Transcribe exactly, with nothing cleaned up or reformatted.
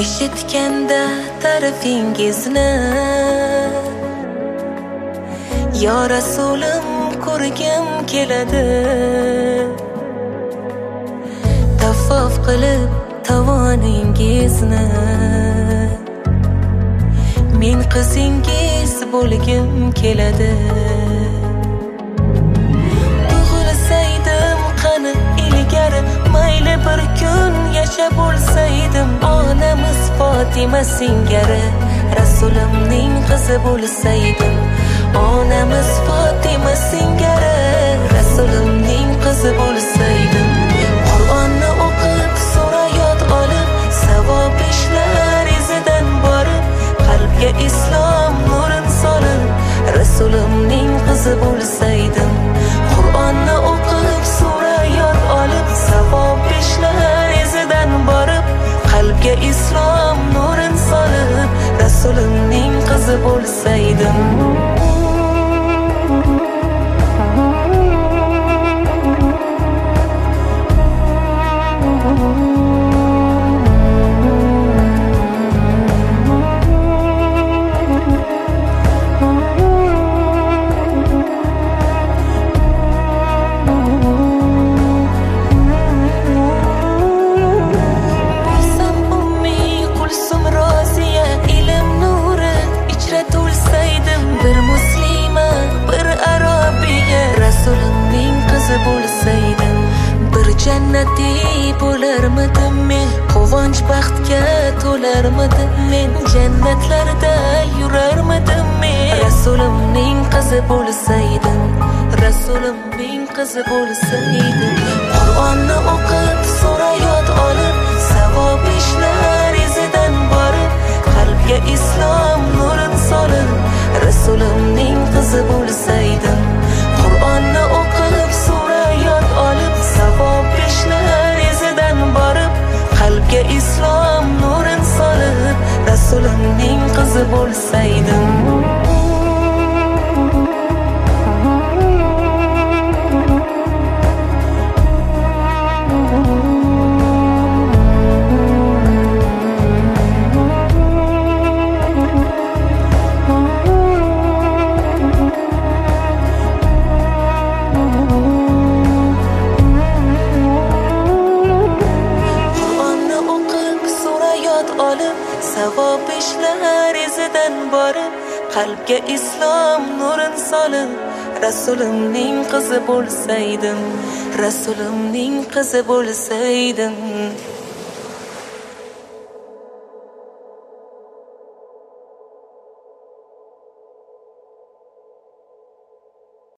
eshitganda ta'rifingizni yo Rasulim ko'rgim keladi. Tafaf qilib tavoningizni men qizingiz bo'lgim keladi. Tug'ilsaydim qani ilgari, mayli bir kun yashab bo'lsaydim, onamiz Fatima singari Rasulimning qizi bo'lsaydim. Onamiz Fatima singari Rasulimning qizi bo'lsaydim. Qur'onni o'qib, sura yod olib, savob ishlar izidan borib, qalbga islom nurin solib, Rasulimning qizi bo'lsaydim. Qur'onni o'qib, sura yod olib, savob ishlar izidan borib, qalbga islom nurin solib, Rasulimning qizi bo'lsaydim. Bo'lsaydim bir jannatiy bo'larmidim men, quvonch baxtga to'larmidim men, jannatlarda yurarmidim men. Rasulimning qizi bo'lsaydim, Rasulimning qizi bo'lsaydim. Qur'onni o'qib, sura yod olib, savob ishlar izidan borib, qalbga islom nurin solib, Rasulimning qizi bo'lsaydim. Qur'onni o'qib, sura yod olib, savob ishlar izidan borib, qalbga islom nurin solib, Rasulimning qizi bo'lsaydim. Savob ishlar izidan borib, qalbga islom nurin solib, Rasulimning qizi bo'lsaydim, Rasulimning qizi bo'lsaydim.